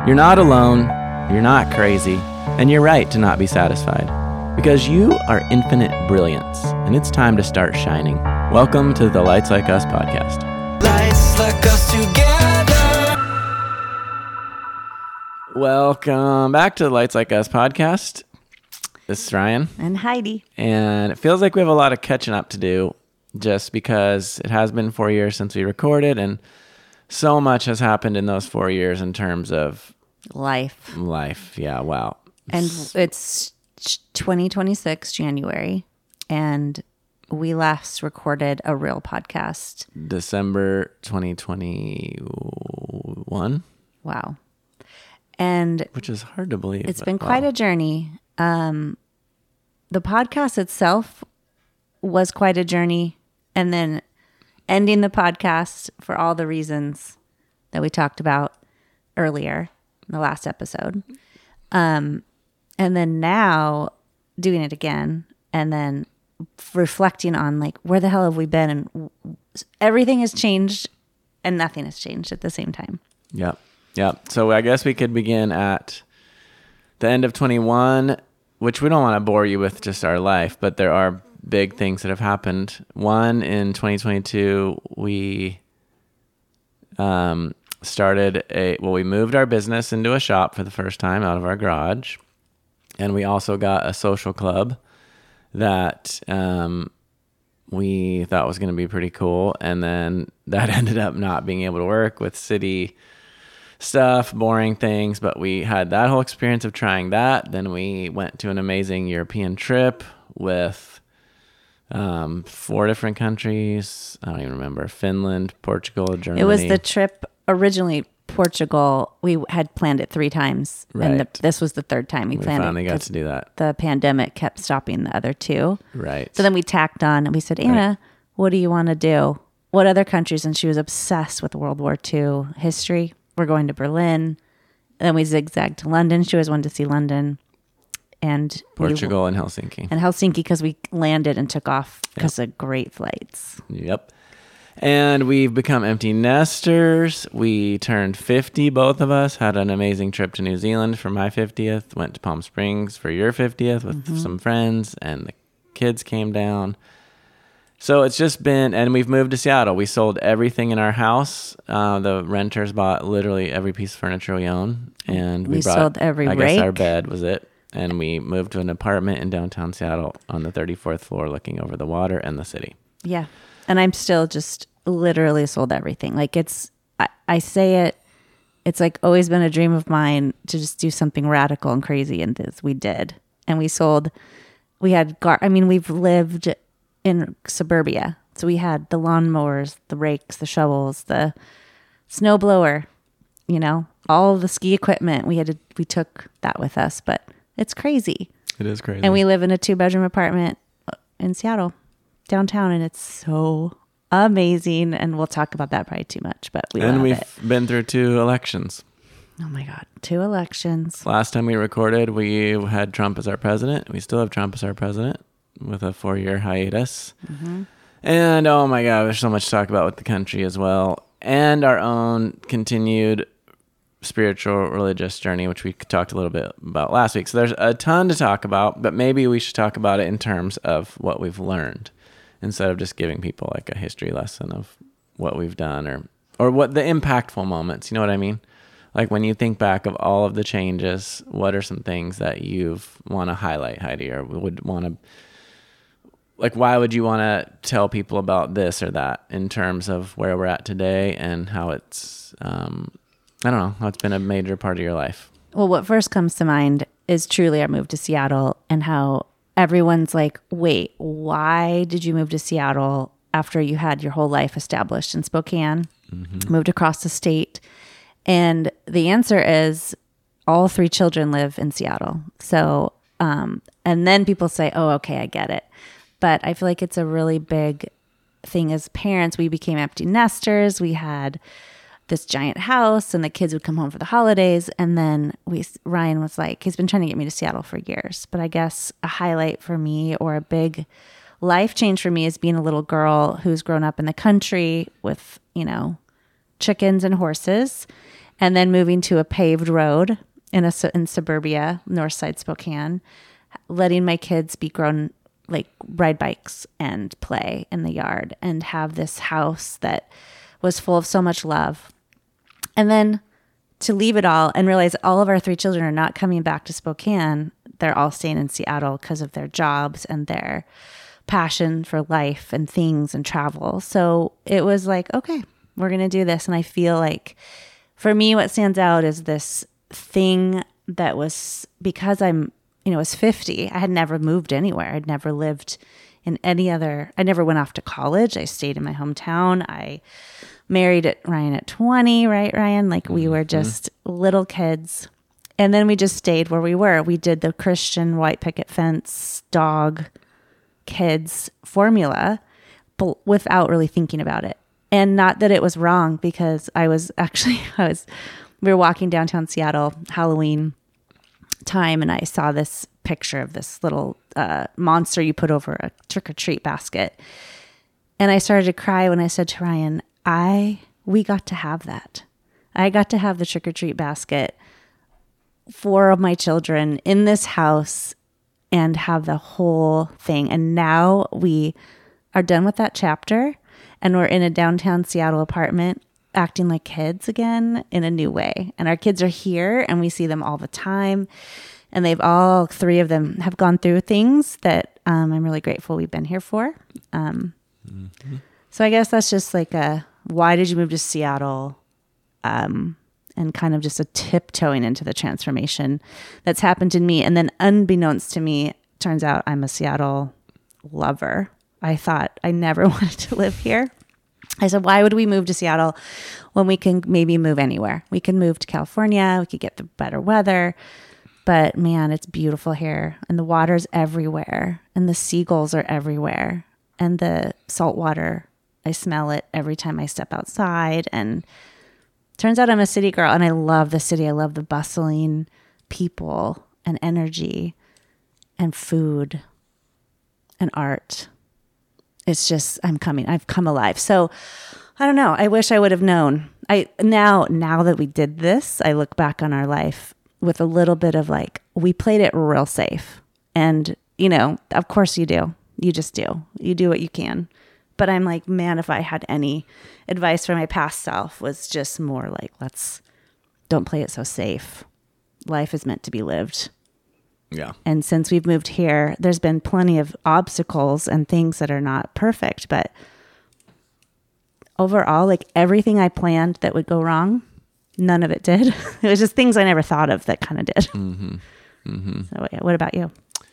You're not alone, you're not crazy, and you're right to not be satisfied. Because you are infinite brilliance, and it's time to start shining. Welcome to the Lights Like Us podcast. Lights like us together. Welcome back to the Lights Like Us podcast. This is Ryan. And Heidi. And it feels like we have a lot of catching up to do just because it has been 4 years since we recorded, and so much has happened in those 4 years in terms of Life. Yeah, wow. And it's 2026 January, and we last recorded a real podcast. December 2021. Wow. And Which is hard to believe. it's been quite a journey. The podcast itself was quite a journey, and then ending the podcast for all the reasons that we talked about earlier in the last episode. And then now doing it again, and then reflecting on like, where the hell have we been? And everything has changed and nothing has changed at the same time. Yep. So I guess we could begin at the end of 21, which we don't want to bore you with just our life, but there are big things that have happened. One, in 2022, we we moved our business into a shop for the first time out of our garage. And we also got a social club that we thought was going to be pretty cool. And then that ended up not being able to work with city stuff, boring things. But we had that whole experience of trying that. Then we went to an amazing European trip with 4 different countries. I don't even remember. Finland, Portugal, Germany. It was the trip originally Portugal. We had planned it 3 times, Right. and this was the 3rd time we planned finally it. got to do that. The pandemic kept stopping the other 2. Right. So then we tacked on, and we said, Anna, what do you want to do? What other countries? And she was obsessed with World War II history. We're going to Berlin. And then we zigzagged to London. She always wanted to see London. And Portugal and Helsinki. And Helsinki, because we landed and took off because of great flights. Yep. And we've become empty nesters. We turned 50, both of us. Had an amazing trip to New Zealand for my 50th. Went to Palm Springs for your 50th with some friends. And the kids came down. So it's just been... And we've moved to Seattle. We sold everything in our house. The renters bought literally every piece of furniture we own. And we brought, sold every I guess our rake. bed was it. And we moved to an apartment in downtown Seattle on the 34th floor looking over the water and the city. Yeah. And I'm still just literally sold everything. Like I say it, it's like always been a dream of mine to just do something radical and crazy. And this we did. And we've lived in suburbia. So we had the lawnmowers, the rakes, the shovels, the snowblower, all the ski equipment. We took that with us, but it's crazy. It is crazy. And we live in a 2-bedroom apartment in Seattle, downtown, and it's so amazing. And we'll talk about that probably too much, but we've been through 2 elections. Oh my God, 2 elections. Last time we recorded, we had Trump as our president. We still have Trump as our president with a 4-year hiatus. Mm-hmm. And oh my God, there's so much to talk about with the country as well. And our own continued spiritual religious journey, which we talked a little bit about last week. So there's a ton to talk about, but maybe we should talk about it in terms of what we've learned instead of just giving people like a history lesson of what we've done or what the impactful moments, you know what I mean? Like when you think back of all of the changes, what are some things that you've want to highlight, Heidi, or would want to, like, why would you want to tell people about this or that in terms of where we're at today and how it's, I don't know, how it's been a major part of your life? Well, what first comes to mind is truly our move to Seattle and how everyone's like, wait, why did you move to Seattle after you had your whole life established in Spokane, moved across the state? And the answer is all 3 children live in Seattle. So, and then people say, oh, okay, I get it. But I feel like it's a really big thing as parents. We became empty nesters. We had this giant house and the kids would come home for the holidays. And then Ryan was like, he's been trying to get me to Seattle for years. But I guess a highlight for me or a big life change for me is being a little girl who's grown up in the country with, chickens and horses. and then moving to a paved road in suburbia, north side Spokane, letting my kids be grown, like ride bikes and play in the yard and have this house that was full of so much love. And then to leave it all and realize all of our 3 children are not coming back to Spokane. They're all staying in Seattle because of their jobs and their passion for life and things and travel. So it was like, okay, we're going to do this. And I feel like for me, what stands out is this thing that was, because I was 50, I had never moved anywhere. I'd never lived in any other, I never went off to college. I stayed in my hometown. I married Ryan at 20, right, Ryan? Like we were just little kids. And then we just stayed where we were. We did the Christian white picket fence, dog, kids formula, but without really thinking about it. And not that it was wrong, because we were walking downtown Seattle, Halloween time, and I saw this picture of this little monster you put over a trick-or-treat basket. And I started to cry when I said to Ryan, we got to have that. I got to have the trick-or-treat basket, 4 of my children in this house, and have the whole thing. And now we are done with that chapter, and we're in a downtown Seattle apartment acting like kids again in a new way. And our kids are here and we see them all the time. And they've all 3 of them have gone through things that I'm really grateful we've been here for. So I guess that's just like why did you move to Seattle? And kind of just a tiptoeing into the transformation that's happened in me. And then unbeknownst to me, turns out I'm a Seattle lover. I thought I never wanted to live here. I said, why would we move to Seattle when we can maybe move anywhere? We can move to California. We could get the better weather. But man, it's beautiful here. And the water's everywhere. And the seagulls are everywhere. And the salt water, I smell it every time I step outside. And turns out I'm a city girl, and I love the city. I love the bustling people and energy and food and art. It's just, I've come alive. So I don't know. I wish I would have known. Now that we did this, I look back on our life with a little bit of like, we played it real safe. And, of course you do. You just do. You do what you can. But I'm like, man, if I had any advice for my past self, was just more like, don't play it so safe. Life is meant to be lived. Yeah. And since we've moved here, there's been plenty of obstacles and things that are not perfect. But overall, like everything I planned that would go wrong, none of it did. It was just things I never thought of that kind of did. Mm-hmm. Mm-hmm. So yeah, what about you?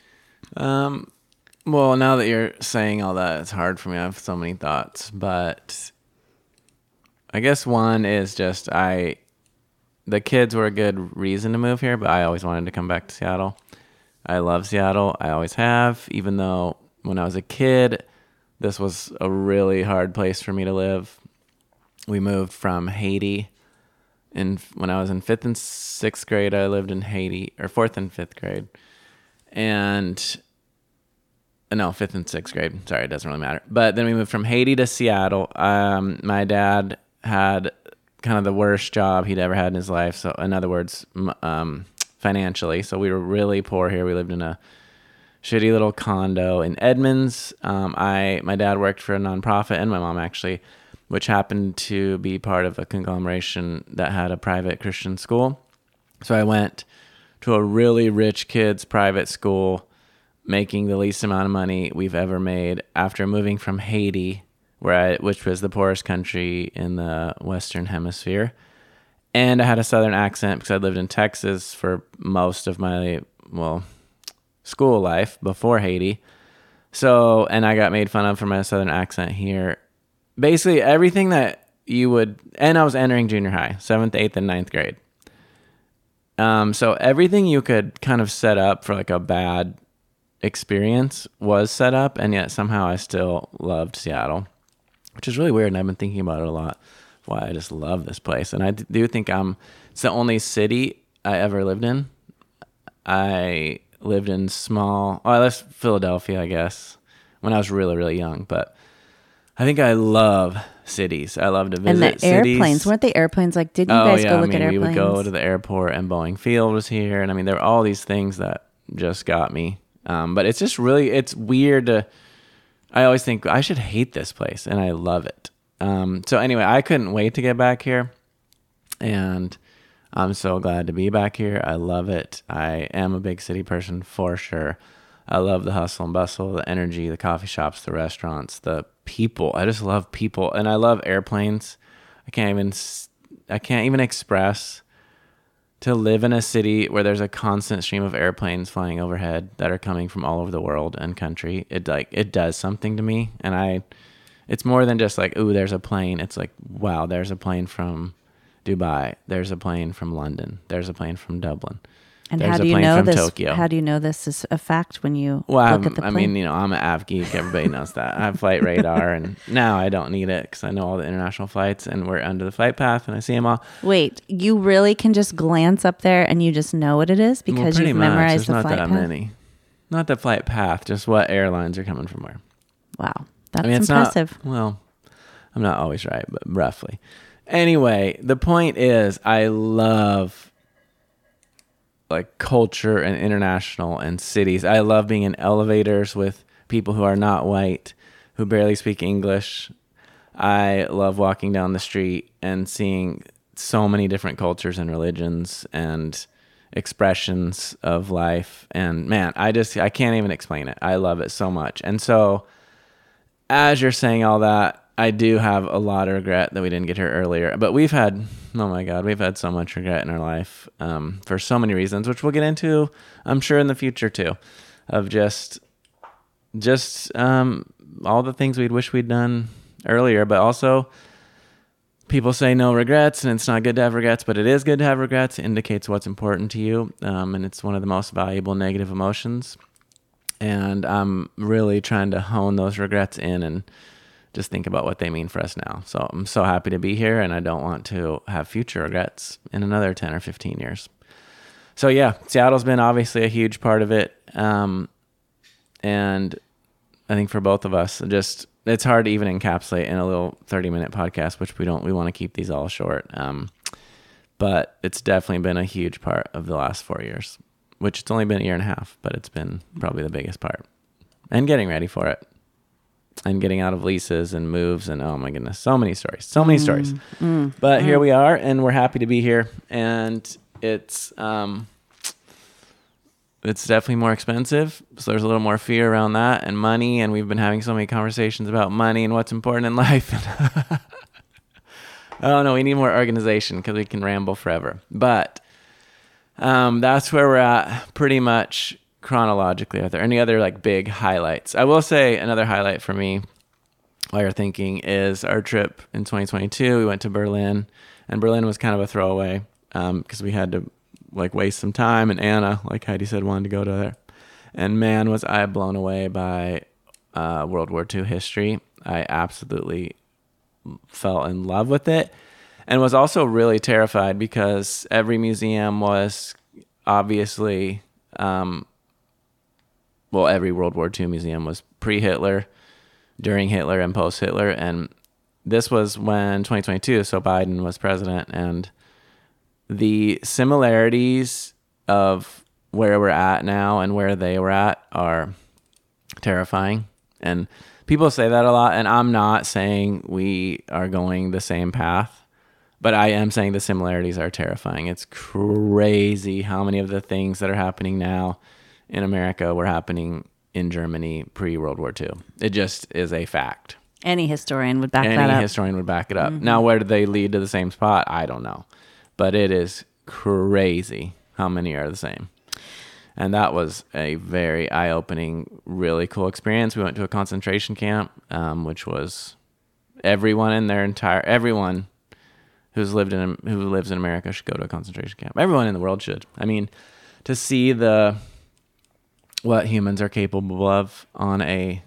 Well, now that you're saying all that, it's hard for me. I have so many thoughts, but I guess one is just the kids were a good reason to move here, but I always wanted to come back to Seattle. I love Seattle. I always have, even though when I was a kid, this was a really hard place for me to live. We moved from Haiti. When I was in 5th and 6th grade, I lived in Haiti, or 4th and 5th grade. No, 5th and 6th grade. Sorry, it doesn't really matter. But then we moved from Haiti to Seattle. My dad had kind of the worst job he'd ever had in his life. So in other words, financially. So we were really poor here. We lived in a shitty little condo in Edmonds. My dad worked for a nonprofit, and my mom actually, which happened to be part of a conglomeration that had a private Christian school. So I went to a really rich kids' private school, making the least amount of money we've ever made after moving from Haiti, which was the poorest country in the Western Hemisphere. And I had a Southern accent because I lived in Texas for most of my, school life before Haiti. So, and I got made fun of for my Southern accent here. Basically everything that you would, and I was entering junior high, 7th, 8th, and 9th grade. So everything you could kind of set up for like a bad experience was set up, and yet somehow I still loved Seattle, which is really weird. And I've been thinking about it a lot, why I just love this place. And I do think it's the only city I ever lived in. I lived in I left Philadelphia, I guess, when I was really, really young. But I think I love cities. I love to And visit the airplanes, cities. weren't they airplanes? Like, didn't you guys go look at we airplanes? would go to the airport, and Boeing Field was here, and I mean, there were all these things that just got me. But it's just really, it's weird to. I always think I should hate this place, and I love it. So anyway, I couldn't wait to get back here, and I'm so glad to be back here. I love it. I am a big city person for sure. I love the hustle and bustle, the energy, the coffee shops, the restaurants, the people. I just love people, and I love airplanes. I can't even express to live in a city where there's a constant stream of airplanes flying overhead that are coming from all over the world and country. It does something to me, and it's more than just like, ooh, there's a plane. It's like, wow, there's a plane from Dubai. There's a plane from London. There's a plane from Dublin. And there's how do a you plane know from this? Tokyo. How do you know this is a fact when you Well, look at the plane? I mean, I'm an av geek. Everybody knows that. I have flight radar, and now I don't need it because I know all the international flights, and we're under the flight path, and I see them all. Wait, you really can just glance up there and you just know what it is because Pretty you've much. memorized There's the not flight that path? many. Not the flight path, just what airlines are coming from where. Wow, that's I mean, it's impressive. not, well, I'm not always right, but roughly. Anyway, the point is I love like culture and international and cities. I love being in elevators with people who are not white, who barely speak English. I love walking down the street and seeing so many different cultures and religions and expressions of life. And man, I can't even explain it. I love it so much. And so as you're saying all that, I do have a lot of regret that we didn't get here earlier, but we've had so much regret in our life for so many reasons, which we'll get into, I'm sure, in the future too, of just all the things we'd wish we'd done earlier. But also, people say no regrets, and it's not good to have regrets, but it is good to have regrets. It indicates what's important to you, and it's one of the most valuable negative emotions. And I'm really trying to hone those regrets in and just think about what they mean for us now. So I'm so happy to be here, and I don't want to have future regrets in another 10 or 15 years. So yeah, Seattle's been obviously a huge part of it. And I think for both of us, it's hard to even encapsulate in a little 30-minute podcast, which we want to keep these all short. But it's definitely been a huge part of the last 4 years, which it's only been a year and a half, but it's been probably the biggest part, and getting ready for it. And getting out of leases and moves, and oh my goodness, so many stories. But here we are, and we're happy to be here. And it's definitely more expensive, so there's a little more fear around that, and money. And we've been having so many conversations about money and what's important in life. Oh no, we need more organization because we can ramble forever. But that's where we're at, pretty much. Chronologically, are there any other like big highlights? I will say another highlight for me while you're thinking is our trip in 2022. We went to Berlin, and Berlin was kind of a throwaway because we had to like waste some time, and Anna, like Heidi said, wanted to go to there. And man, was I blown away by World War II history. I absolutely fell in love with it, and was also really terrified because every museum was obviously every World War II museum was pre-Hitler, during Hitler, and post-Hitler. And this was when 2022, so Biden was president. And the similarities of where we're at now and where they were at are terrifying. And people say that a lot. And I'm not saying we are going the same path, but I am saying the similarities are terrifying. It's crazy how many of the things that are happening now in America were happening in Germany pre-World War II. It just is a fact. Any historian would back that up. Any historian would back it up. Mm-hmm. Now, where do they lead to the same spot? I don't know. But it is crazy how many are the same. And that was a very eye-opening, really cool experience. We went to a concentration camp, which was everyone who lives in America should go to a concentration camp. Everyone in the world should. I mean, to see what humans are capable of on a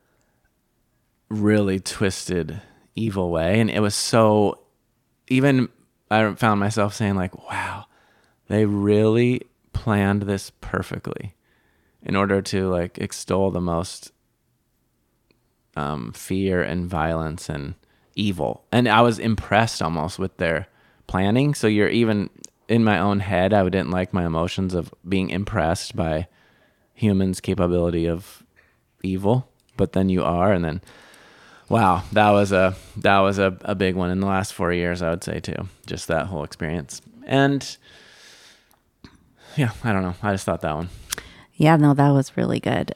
really twisted, evil way. And it was so, even I found myself saying like, wow, they really planned this perfectly in order to like extol the most fear and violence and evil. And I was impressed almost with their planning. So you're even in my own head, I didn't like my emotions of being impressed by humans' capability of evil, but then you are, and then wow, that was a big one in the last 4 years, I would say too. Just that whole experience. And yeah, I don't know. I just thought that one. Yeah, no, that was really good.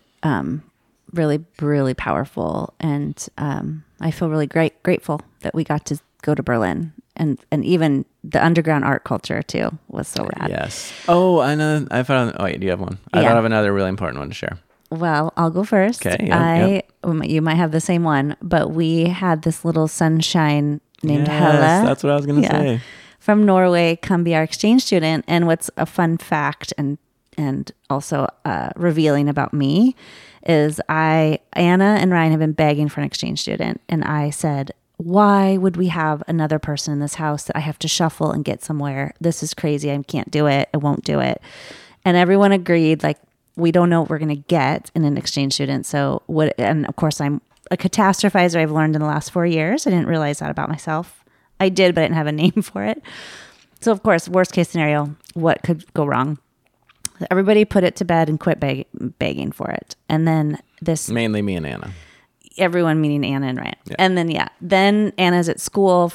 Really, really powerful. And I feel really grateful that we got to go to Berlin. And even the underground art culture too was so rad. Yes. Oh, I know. I found. Oh, wait, do you have one? I thought of another really important one to share. Well, I'll go first. Okay. You might have the same one, but we had this little sunshine named Helle. That's what I was going to say. From Norway, come be our exchange student. And what's a fun fact and also revealing about me is Anna and Ryan have been begging for an exchange student. And I said, why would we have another person in this house that I have to shuffle and get somewhere? This is crazy. I can't do it. I won't do it. And everyone agreed, like, we don't know what we're going to get in an exchange student. So and of course I'm a catastrophizer. I've learned in the last 4 years. I didn't realize that about myself. I did, but I didn't have a name for it. So of course, worst case scenario, what could go wrong? Everybody put it to bed and quit begging for it. And then mainly me and Anna. Everyone, meaning Anna and Ryan. Yeah. And then, then Anna's at school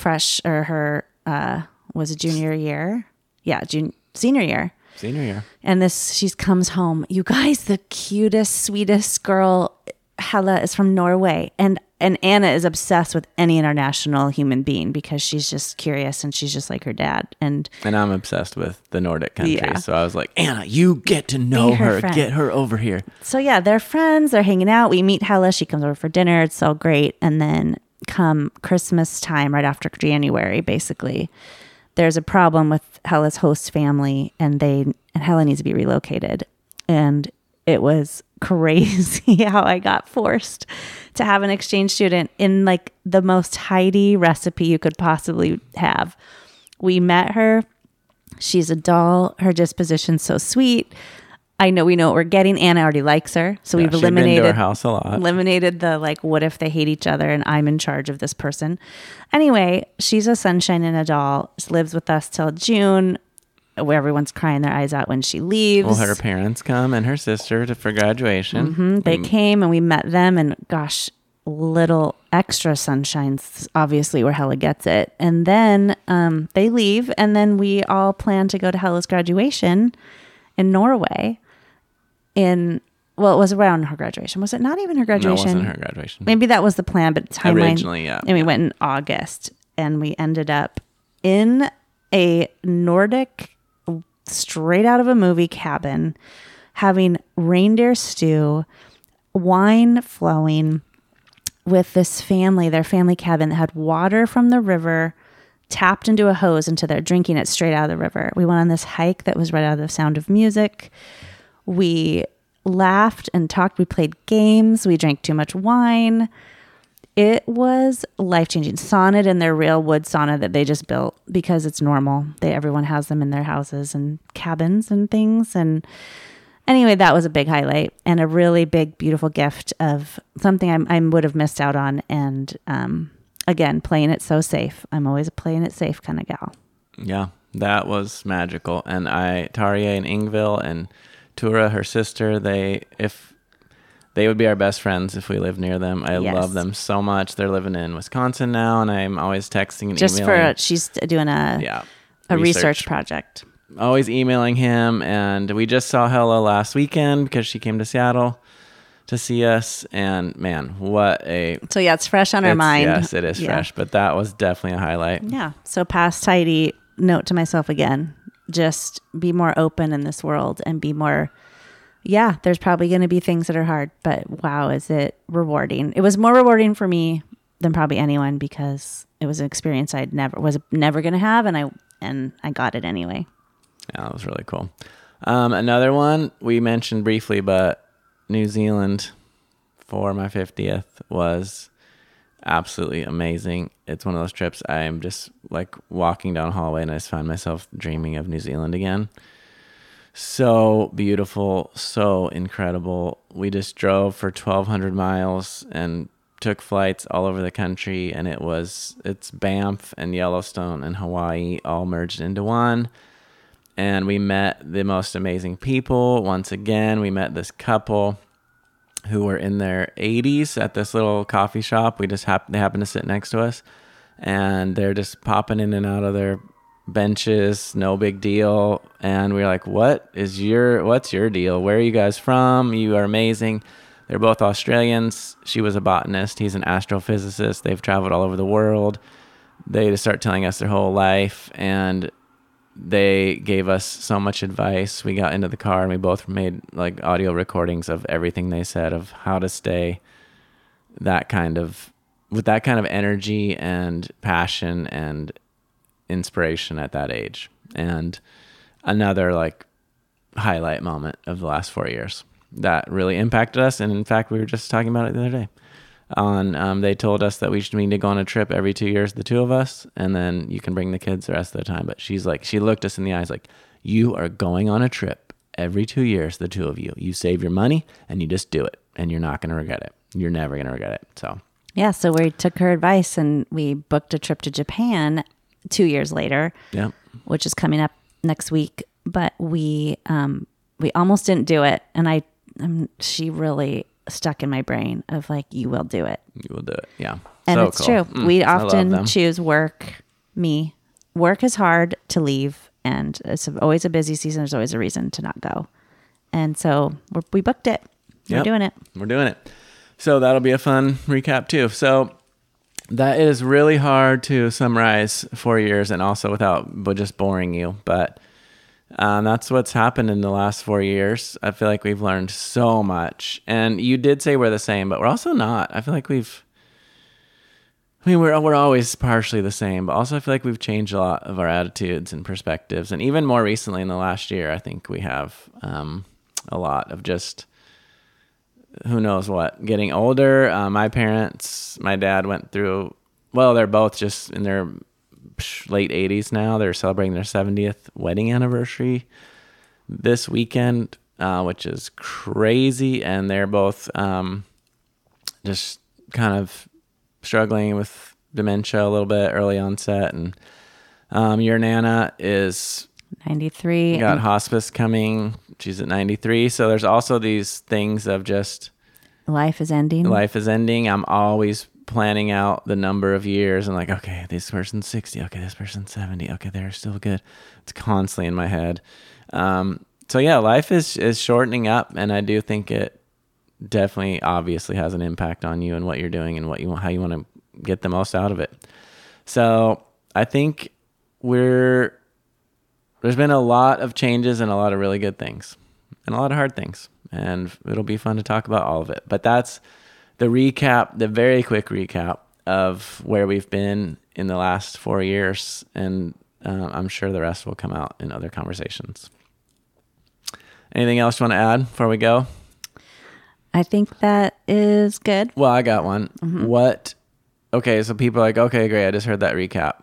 her was it junior year? Yeah. Senior year. Senior year. And she comes home. You guys, the cutest, sweetest girl, Helle, is from Norway. And Anna is obsessed with any international human being because she's just curious and she's just like her dad. And I'm obsessed with the Nordic countries. Yeah. So I was like, Anna, you get to know her. Get her over here. So yeah, they're friends. They're hanging out. We meet Helle. She comes over for dinner. It's all great. And then come Christmas time, right after January, basically, there's a problem with Helle's host family, and Helle needs to be relocated. And it was crazy how I got forced to have an exchange student in like the most Heidi recipe you could possibly have. We met her. She's a doll. Her disposition's so sweet. We know what we're getting. Anna already likes her. So we've eliminated her house a lot. Eliminated the like, what if they hate each other and I'm in charge of this person? Anyway, she's a sunshine and a doll. She lives with us till June, where everyone's crying their eyes out when she leaves. Well, her parents come and her sister for graduation. Mm-hmm. They came and we met them, and gosh, little extra sunshines, obviously, where Helle gets it. And then they leave, and then we all plan to go to Helle's graduation in Norway. It was around her graduation. Was it not even her graduation? No, it wasn't her graduation. Maybe that was the plan, but timeline. Originally, yeah. And we went in August, and we ended up in a Nordic, straight out of a movie cabin, having reindeer stew, wine flowing, with this family, their family cabin that had water from the river tapped into a hose into their drinking it straight out of the river. We went on this hike that was right out of the Sound of Music. We laughed and talked. We played games. We drank too much wine. It was life-changing. Sauna'd in their real wood sauna that they just built because it's normal. Everyone has them in their houses and cabins and things. And anyway, that was a big highlight and a really big, beautiful gift of something I would have missed out on. And again, playing it so safe. I'm always a playing it safe kind of gal. Yeah, that was magical. And Tarjei and Ingvild and Tura, her sister, they would be our best friends if we lived near them. I love them so much. They're living in Wisconsin now, and I'm always texting and emailing. She's doing a research project. Always emailing him, and we just saw Helle last weekend because she came to Seattle to see us, and man, So yeah, it's fresh on our mind. Yes, it is fresh, but that was definitely a highlight. Yeah, so past Heidi, note to myself again, just be more open in this world and be more... Yeah, there's probably going to be things that are hard, but wow, is it rewarding. It was more rewarding for me than probably anyone because it was an experience I was never going to have, and I got it anyway. Yeah, that was really cool. Another one we mentioned briefly, but New Zealand for my 50th was absolutely amazing. It's one of those trips I am just like walking down a hallway and I just find myself dreaming of New Zealand again. So beautiful, so incredible. We just drove for 1,200 miles and took flights all over the country, and it's Banff and Yellowstone and Hawaii all merged into one. And we met the most amazing people. Once again, we met this couple who were in their 80s at this little coffee shop. They happened to sit next to us, and they're just popping in and out of their benches, no big deal. And we were like, what's your deal? Where are you guys from? You are amazing. They're both Australians. She was a botanist. He's an astrophysicist. They've traveled all over the world. They just start telling us their whole life, and they gave us so much advice. We got into the car and we both made like audio recordings of everything they said of how to stay with that kind of energy and passion and inspiration at that age. And another like highlight moment of the last 4 years that really impacted us. And in fact, we were just talking about it the other day. They told us that we need to go on a trip every 2 years, the two of us, and then you can bring the kids the rest of the time. But she's like, she looked us in the eyes like, you are going on a trip every 2 years, the two of you. You save your money and you just do it, and you're not going to regret it. You're never going to regret it. So yeah, so we took her advice and we booked a trip to Japan 2 years later, which is coming up next week. But we almost didn't do it, and she really stuck in my brain of like, you will do it. You will do it. Yeah. And so it's cool. true. We often choose work. Work is hard to leave, and it's always a busy season. There's always a reason to not go. And so we booked it. We're doing it. We're doing it. So that'll be a fun recap too. So that is really hard to summarize 4 years and also without just boring you. But that's what's happened in the last 4 years. I feel like we've learned so much. And you did say we're the same, but we're also not. I feel like we're always partially the same, but also I feel like we've changed a lot of our attitudes and perspectives. And even more recently in the last year, I think we have a lot of just who knows what. Getting older. My dad went through, well, they're both just in their late 80s now. They're celebrating their 70th wedding anniversary this weekend, which is crazy. And they're both just kind of struggling with dementia a little bit, early onset. And your Nana is 93. Got hospice coming. She's at 93. So there's also these things of just life is ending. I'm always planning out the number of years and like, okay, this person's 60. Okay, this person's 70. Okay, they're still good. It's constantly in my head. So yeah, life is shortening up, and I do think it definitely obviously has an impact on you and what you're doing and how you want to get the most out of it. So I think there's been a lot of changes and a lot of really good things and a lot of hard things, and it'll be fun to talk about all of it. But that's the very quick recap of where we've been in the last 4 years. And I'm sure the rest will come out in other conversations. Anything else you want to add before we go? I think that is good. Well, I got one. Mm-hmm. Okay, so people are like, okay, great, I just heard that recap.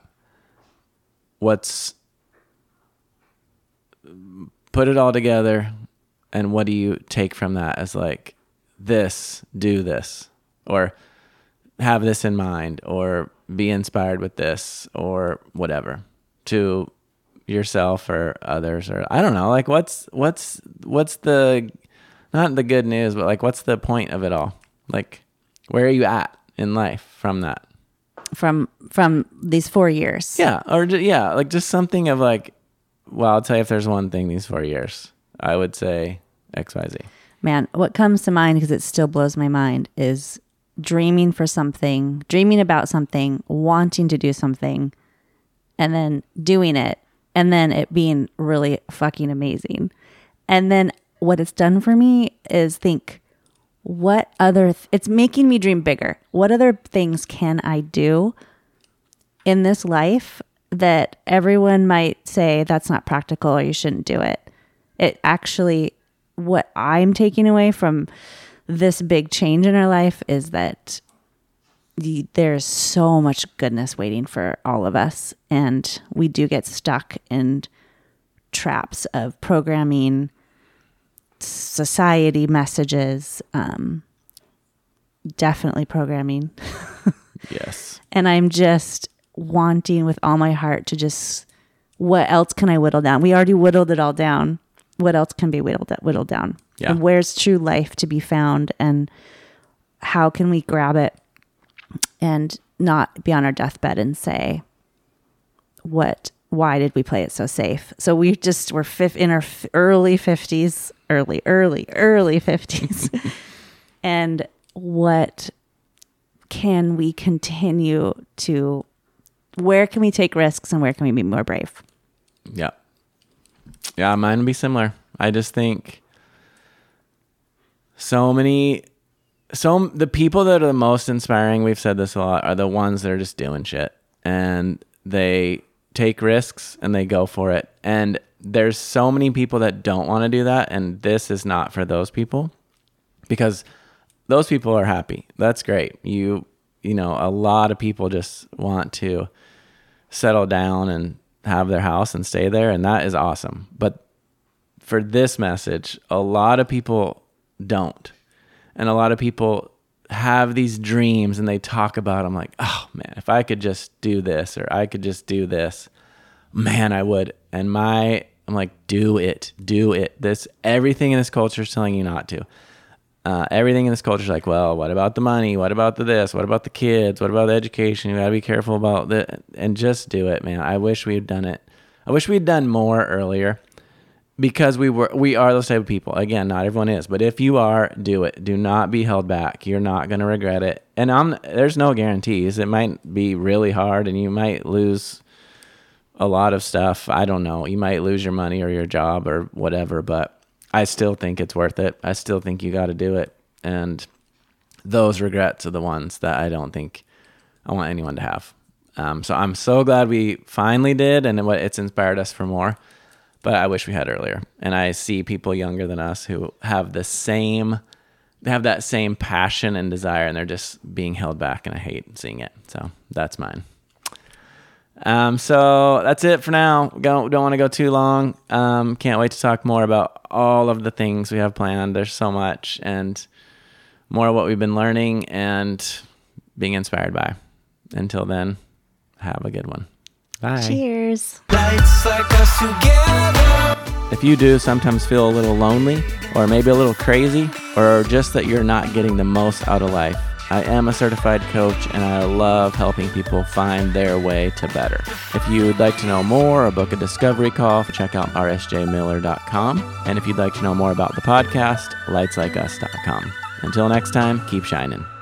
Put it all together, and what do you take from that as like, do this, or have this in mind, or be inspired with this, or whatever, to yourself or others, or I don't know, like what's the, not the good news, but like what's the point of it all? Like, where are you at in life from that? From these 4 years? Yeah, like just something of like, well, I'll tell you if there's one thing these 4 years, I would say XYZ. Man, what comes to mind, because it still blows my mind, is dreaming about something, wanting to do something, and then doing it, and then it being really fucking amazing. And then what it's done for me is think, it's making me dream bigger. What other things can I do in this life that everyone might say that's not practical or you shouldn't do it? It actually, what I'm taking away from this big change in our life is that there's so much goodness waiting for all of us. And we do get stuck in traps of programming, society messages, definitely programming. Yes. And I'm just wanting with all my heart to just, what else can I whittle down? We already whittled it all down. What else can be whittled down? Yeah. And where's true life to be found? And how can we grab it and not be on our deathbed and say, why did we play it so safe? So we're in our early 50s, early 50s. And what can we continue to, where can we take risks and where can we be more brave? Yeah. Yeah, mine would be similar. I just think the people that are the most inspiring, we've said this a lot, are the ones that are just doing shit. And they take risks and they go for it. And there's so many people that don't want to do that. And this is not for those people, because those people are happy. That's great. You know, a lot of people just want to settle down and have their house and stay there. And that is awesome. But for this message, a lot of people don't. And a lot of people have these dreams and they talk about them like, oh man, if I could just do this, or I could just do this, man, I would. And I'm like, do it. Everything in this culture is telling you not to. Everything in this culture is like, well, what about the money? What about the this? What about the kids? What about the education? You gotta be careful about that. And just do it, man. I wish we had done it. I wish we'd done more earlier, because we are those type of people. Again, not everyone is, but if you are, do it. Do not be held back. You're not going to regret it. And there's no guarantees. It might be really hard and you might lose a lot of stuff. I don't know. You might lose your money or your job or whatever, but I still think it's worth it. I still think you got to do it. And those regrets are the ones that I don't think I want anyone to have. So I'm so glad we finally did, and it's inspired us for more. But I wish we had earlier. And I see people younger than us who have that same passion and desire, and they're just being held back, and I hate seeing it. So that's mine. So that's it for now. Don't want to go too long. Can't wait to talk more about all of the things we have planned. There's so much, and more of what we've been learning and being inspired by. Until then, have a good one. Bye. Cheers. Lights like us together. If you do sometimes feel a little lonely, or maybe a little crazy, or just that you're not getting the most out of life, I am a certified coach, and I love helping people find their way to better. If you'd like to know more or book a discovery call, check out rsjmiller.com. And if you'd like to know more about the podcast, lightslikeus.com. Until next time, keep shining.